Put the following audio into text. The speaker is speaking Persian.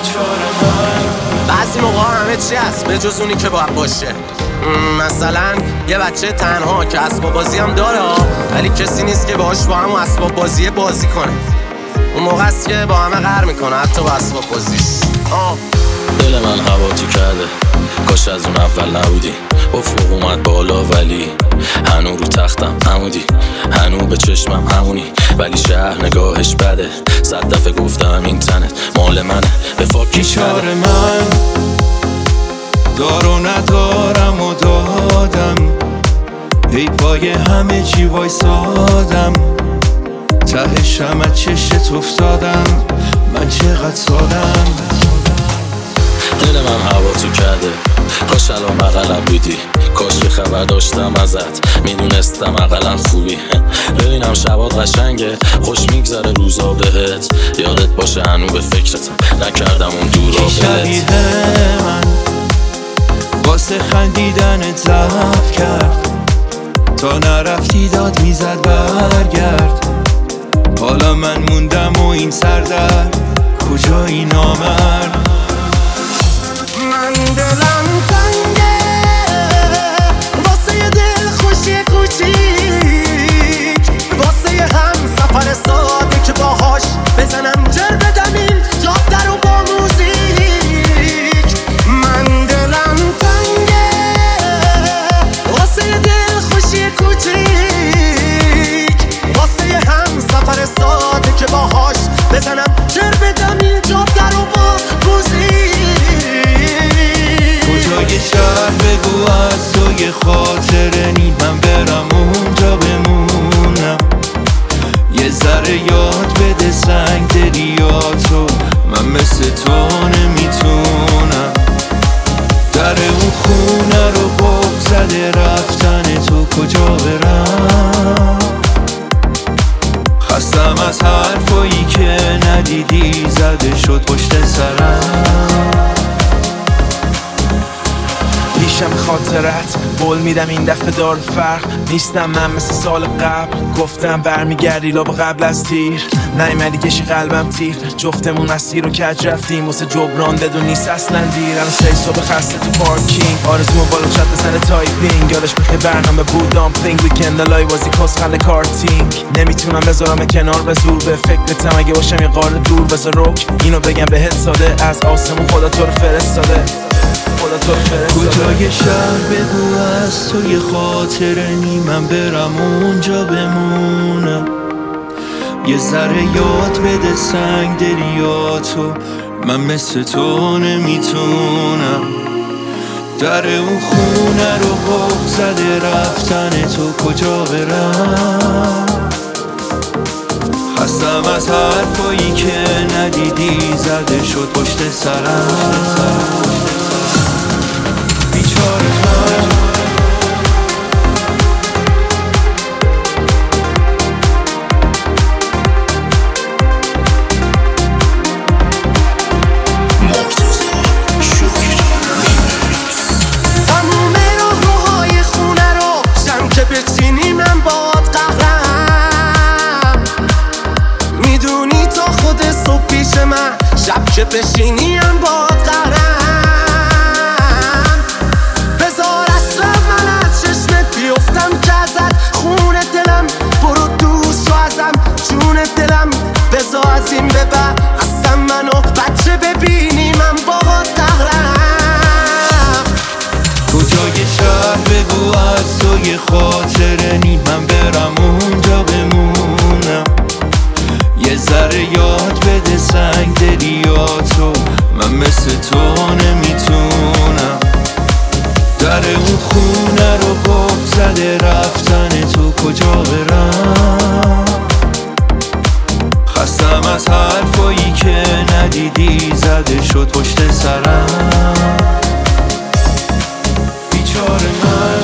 بعضی موقع همه چی هست به جز اونی که باید باشه. مثلا یه بچه تنها که اسباب بازی هم داره ولی کسی نیست که باهاش با همون اسباب بازی بازی کنه. اون موقع است که با همه قهر میکنه حتی با اسباب بازیش. دل من هوا تو کرده، کاش از اون اول نبودی. افق اومد بالا ولی هنو رو تختم عمودی، هنو به چشمم همونی، ولی شهر نگاهش بده. 100 دفعه گفتم اینترنت مال منه، به فاکیش بیچاره من دار و ندارم و دادم، ای پای همه چی وایسادم، ته شمع چشت افتادم، من چقدر سادم. دل من هوا تو کرده، کاش الان بغلم بودی، کاش که خبر داشتم ازت، میدونستم اقلا خوبی. ببینم شبات قشنگه، خوش میگذره روزا بهت، یادت باشه هنو به فکرتم نکردم اون دورا بهت. شبیه من واسه خندیدنت ضعف کرد، تا نرفتی داد میزد برگرد. حالا من موندم و این سردرد، کجایی نامرد؟ من دلم تنگه واسه یه دل خوشی کوچیک، واسه یه هم سفر ساده که باهاش بزنم جر بدم این جاده رو با موزیک. من دلم تنگه واسه یه دل خوشی کوچیک، واسه یه هم سفر ساده که باهاش بزنم جر بدم این جاده رو با موزیک. کجای شهر بگو از تو یه خاطره نی، من برم اونجا بمونم، یه ذره یاد بده سنگ دلیاتو، من مثل تو نمیتونم. در اون خونه رو قفل زده رفتن تو، کجا برم؟ خستم از حرفایی که ندیدی زده شد پشت سرم. پیشم خاطرت بول میدم این دفعه دار فرق نیستم، من مثل سال قبل گفتم برمیگردی لاب قبل از تیر، نیومدی کشی قلبم تیر، جفتمون مسیر رو کج رفتیم واسه جبران بدون نیست اصلا دیر. الان 3 صبح خسته تو پارکینگ، آرزومو بالا چت بزنه تایپینگ، یادش بخیر برنامه بود دامپلینگ، ویکند لای بازی کسخل کارتینگ، نمیتونم بذارم کنار به زور، به فکرتم اگه باشم یه غار دور. بذار روک اینو بگم بهت ساده، از آسمون خدا تو رو فرستاده. کجای شهر بگو از تو یه خاطره نی، من برم اونجا بمونم، یه ذره یاد بده سنگ دلیاتو، من مثل تو نمیتونم. در اون خونه رو قفل زده رفتن تو، کجا برم؟ خستم از حرفایی که ندیدی زده شد پشت سرم. بیچاره من تموم راهروهای خونه رو شم که بچینی من باد قهرم، میدونی تا خود صبح پیش من شب که بشینی من باد قهرم. بذار اصلا من از چشمت بیفتم که ازت خون دلم، برو دوست و ازم جون دلم، بذار از این به بعد اصلا منو بچه ببینی من باد قهرم. کجای شهر بگو از تو یه خاطره نی، من برم اونجا بمونم، یه ذره یاد بده سنگ دلیاتو، من مثل تو نمیتونم. در اون خونه رو قفل زده رفتن تو، کجا برم؟ خستم از حرفایی که ندیدی زده شد پشت سرم. بیچاره من